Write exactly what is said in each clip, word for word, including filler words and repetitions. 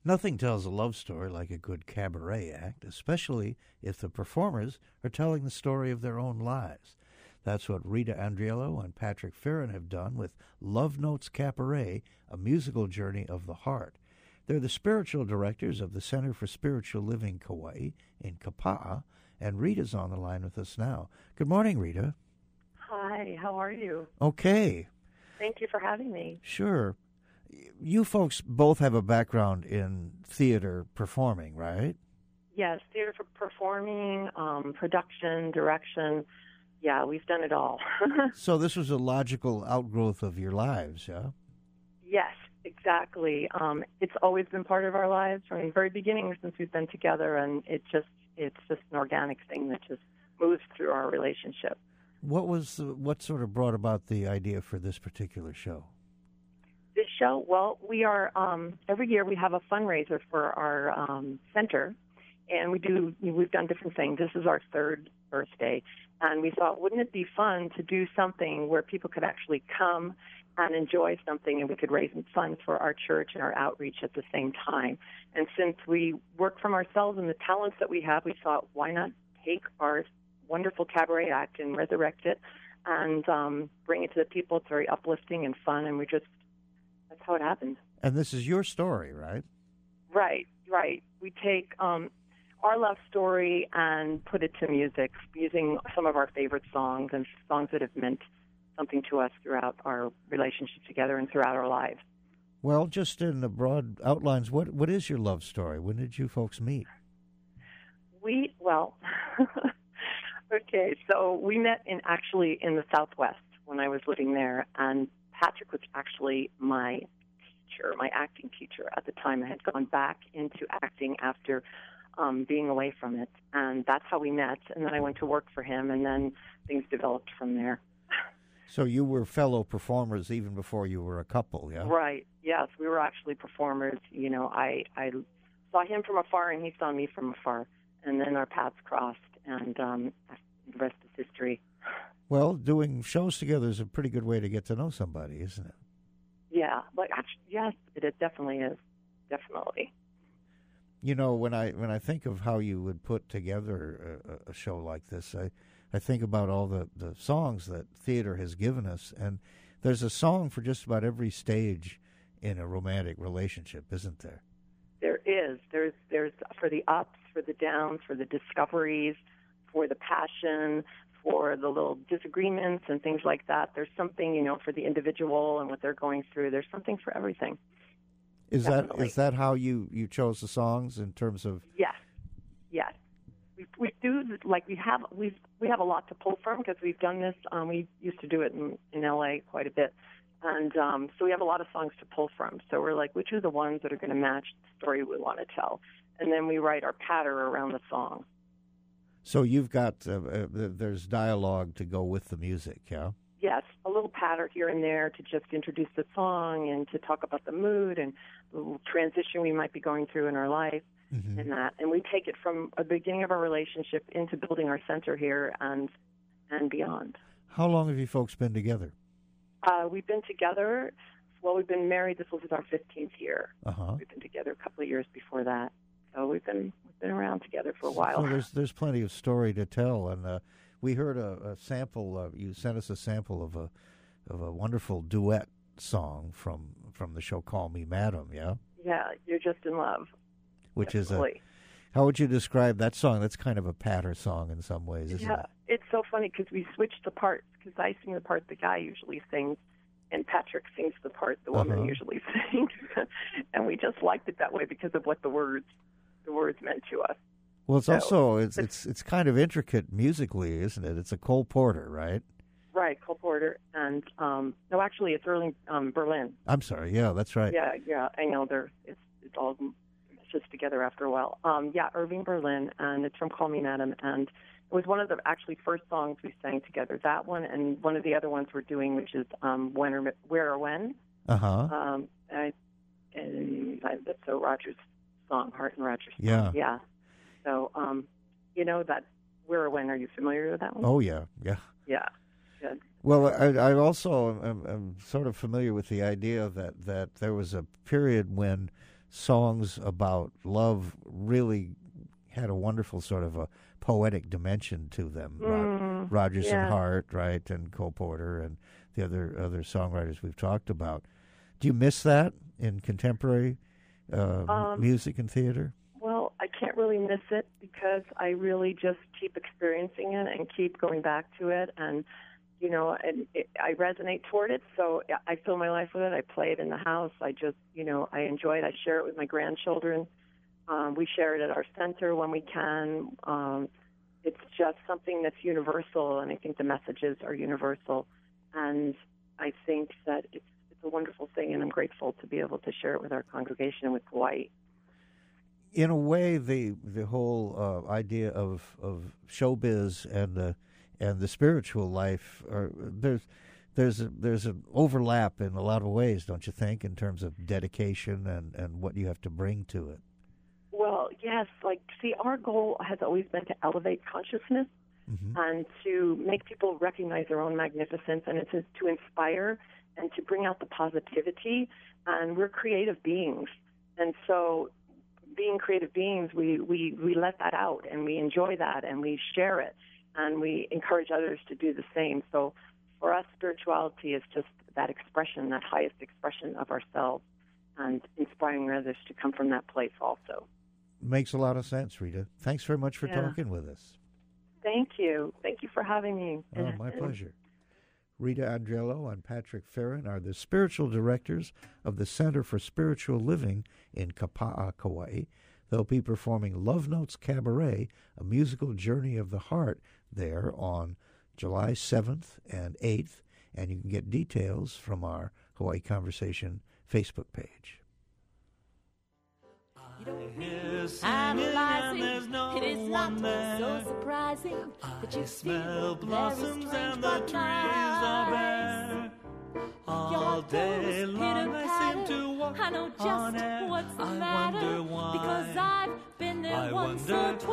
Nothing tells a love story like a good cabaret act, especially if the performers are telling the story of their own lives. That's what Rita Andriello and Patrick Farron have done with Love Notes Cabaret, a musical journey of the heart. They're the spiritual directors of the Center for Spiritual Living Kauai in Kapa'a, and Rita's on the line with us now. Good morning, Rita. Hi, how are you? Okay. Thank you for having me. Sure. You folks both have a background in theater performing, right? Yes, theater for performing, um, production, direction. Yeah, we've done it all. So this was a logical outgrowth of your lives, yeah? Yes, exactly. Um, it's always been part of our lives from the very beginning since we've been together, and it just it's just an organic thing that just moves through our relationship. What was uh, what sort of brought about the idea for this particular show? This show, well, we are um, every year we have a fundraiser for our um, center, and we do we've done different things. This is our third birthday, and we thought, wouldn't it be fun to do something where people could actually come and enjoy something, and we could raise funds for our church and our outreach at the same time. And since we work from ourselves and the talents that we have, we thought, why not take our wonderful cabaret act and resurrect it and um, bring it to the people. It's very uplifting and fun, and we just, that's how it happened. And this is your story, right? Right, right. We take um, our love story and put it to music using some of our favorite songs and songs that have meant something to us throughout our relationship together and throughout our lives. Well, just in the broad outlines, what what is your love story? When did you folks meet? We, well, okay, so we met in actually in the Southwest when I was living there, and Patrick was actually my teacher, my acting teacher at the time. I had gone back into acting after um, being away from it, and that's how we met. And then I went to work for him, and then things developed from there. So you were fellow performers even before you were a couple, yeah? Right, yes, we were actually performers. You know, I, I saw him from afar, and he saw me from afar, and then our paths crossed, and um, the rest is history. Well, doing shows together is a pretty good way to get to know somebody, isn't it? Yeah, but actually, yes, it, it definitely is, definitely. You know, when I when I think of how you would put together a, a show like this, I, I think about all the, the songs that theater has given us, and there's a song for just about every stage in a romantic relationship, isn't there? There is. There's there's for the ups, for the downs, for the discoveries, for the passion, for the little disagreements and things like that. There's something, you know, for the individual and what they're going through. There's something for everything. Is Definitely. that is that how you, you chose the songs in terms of? Yes, yes. We we do like we have we we have a lot to pull from because we've done this. Um, we used to do it in in L A quite a bit, and um, so we have a lot of songs to pull from. So we're like, which are the ones that are going to match the story we want to tell, and then we write our patter around the song. So you've got uh, uh, there's dialogue to go with the music, yeah? Yes, a little patter here and there to just introduce the song and to talk about the mood and the little transition we might be going through in our life. Mm-hmm. And that, and we take it from the beginning of our relationship into building our center here and and beyond. How long have you folks been together? Uh, we've been together. Well, we've been married. This was our fifteenth year. Uh-huh. We've been together a couple of years before that, so we've been we've been around together for a while. So there's there's plenty of story to tell, and uh, we heard a, a sample. Uh, you sent us a sample of a of a wonderful duet song from from the show "Call Me Madam." Yeah. Yeah, You're Just in Love. Which Definitely. is a, how would you describe that song? That's kind of a patter song in some ways, isn't yeah, it? It's so funny because we switched the parts because I sing the part the guy usually sings, and Patrick sings the part the woman uh-huh. usually sings, and we just liked it that way because of what the words the words meant to us. Well, it's so, also it's it's it's kind of intricate musically, isn't it? It's a Cole Porter, right? Right, Cole Porter, and um, no, actually, it's Irving um, Berlin. I'm sorry, yeah, that's right. Yeah, yeah, I know. They're it's it's all just together after a while. Um, yeah, Irving Berlin, and it's from Call Me Madam, and it was one of the actually first songs we sang together. That one, and one of the other ones we're doing, which is um, When or Where or When. Uh huh. Um, I, and I, that's so Rogers' song, Hart and Rogers' song. Yeah. Yeah. So, um, you know that Where or When? Are you familiar with that one? Oh yeah, yeah. Yeah. Good. Well, I, I also am, am sort of familiar with the idea that, that there was a period when songs about love really had a wonderful sort of a poetic dimension to them. Mm, Rod- Rodgers yeah. and Hart, right, and Cole Porter and the other other songwriters we've talked about. Do you miss that in contemporary uh, Um, music and theater? Well, I can't really miss it because I really just keep experiencing it and keep going back to it, and you know, and it, I resonate toward it. So I fill my life with it. I play it in the house. I just, you know, I enjoy it. I share it with my grandchildren. Um, we share it at our center when we can. Um, it's just something that's universal, and I think the messages are universal. And I think that it's it's a wonderful thing, and I'm grateful to be able to share it with our congregation and with Kauai. In a way, the the whole uh, idea of, of showbiz and the and the spiritual life are there's there's a, there's an overlap in a lot of ways, don't you think, in terms of dedication and, and what you have to bring to it? Well, yes. Like, see, our goal has always been to elevate consciousness Mm-hmm. and to make people recognize their own magnificence, and it's to inspire and to bring out the positivity. And we're creative beings, and so being creative beings, we, we, we let that out, and we enjoy that, and we share it, and we encourage others to do the same. So for us, spirituality is just that expression, that highest expression of ourselves, and inspiring others to come from that place also. Makes a lot of sense, Rita. Thanks very much for Yeah. talking with us. Thank you. Thank you for having me. Oh, my pleasure. Rita Andriello and Patrick Farron are the spiritual directors of the Center for Spiritual Living in Kapa'a, Kauai. They'll be performing Love Notes Cabaret, a musical journey of the heart, there on July seventh and eighth, and you can get details from our Hawaii Conversation Facebook page. Analyzing, no it is not so surprising that you smell feel blossoms and the trees are bare. All day long I seem to walk I know just on air. what's the I matter wonder why. because I've been there I once wonder or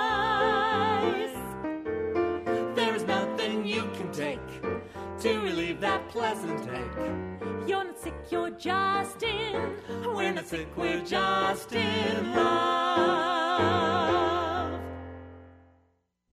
twice. There is nothing you can take to relieve that pleasant ache. You're not sick, you're just in. We're not sick, we're just in love.